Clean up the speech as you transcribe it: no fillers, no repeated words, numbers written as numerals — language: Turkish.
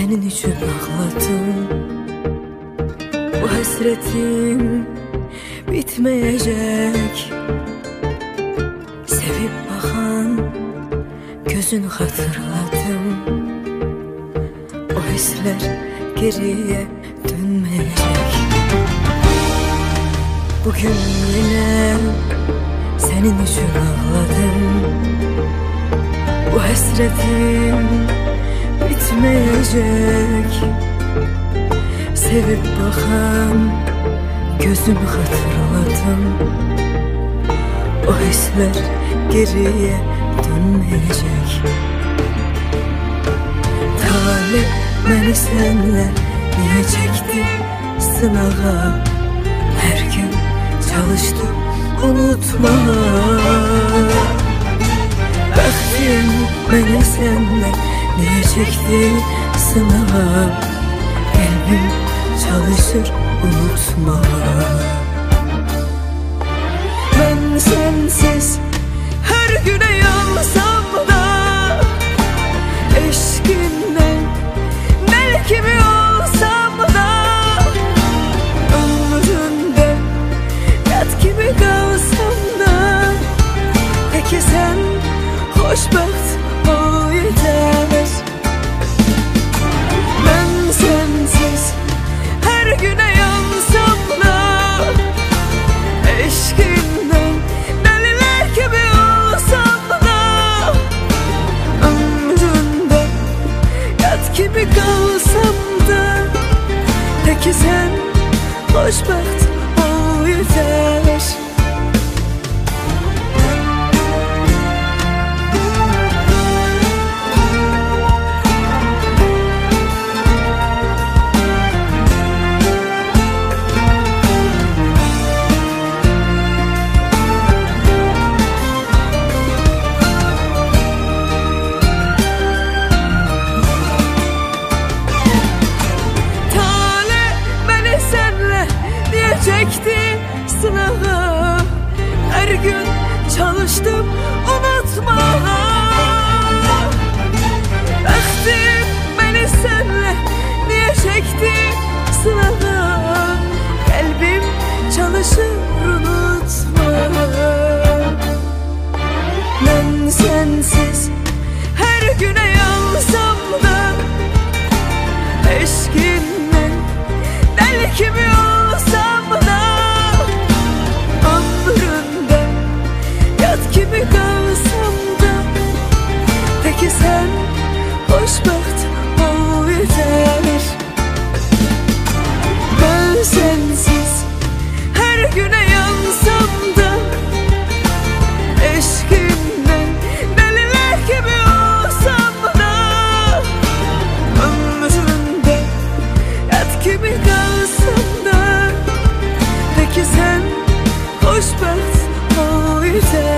senin için ağladım. Bu hasretim bitmeyecek. Sevip bakan gözünü hatırladım. O hisler geriye dönmeyecek. Bugün yine senin için ağladım. Bu hasretim bitmeyecek. Sevip bakan gözünü hatırladım. O hisler geriye dönmeyecek. Talih beni senle niye çekti sınağa? Her gün çalıştım unutmaya. Baktım beni senle niye çekti sınağa? Kalbim çalışır unutmaya. Ben sensiz her güne yansam da eşkinden mel gibi olsam da ömründe yat gibi kalsam da peki sen hoşbaht ol yeter. Ben sensiz her güne yansam da eşkinden deliler gibi olsam da ömründe yat gibi kalsam da peki sen hoşbaht ol yeter. Çekti sınağa, her gün çalıştım unutmaya. Baktım beni senle niye çekti sınağa? Kalbim çalışır unutmaya. Ben sensiz her güne yansam da eşkinden deli gibi olsam da ömründe yat gibi kalsam da peki sen hoşbaht ol yeter. Ben sensiz her güne yansam da eşkinden deliler gibi olsam da ömründe yat gibi kalsam da peki sen hoşbaht ol yeter.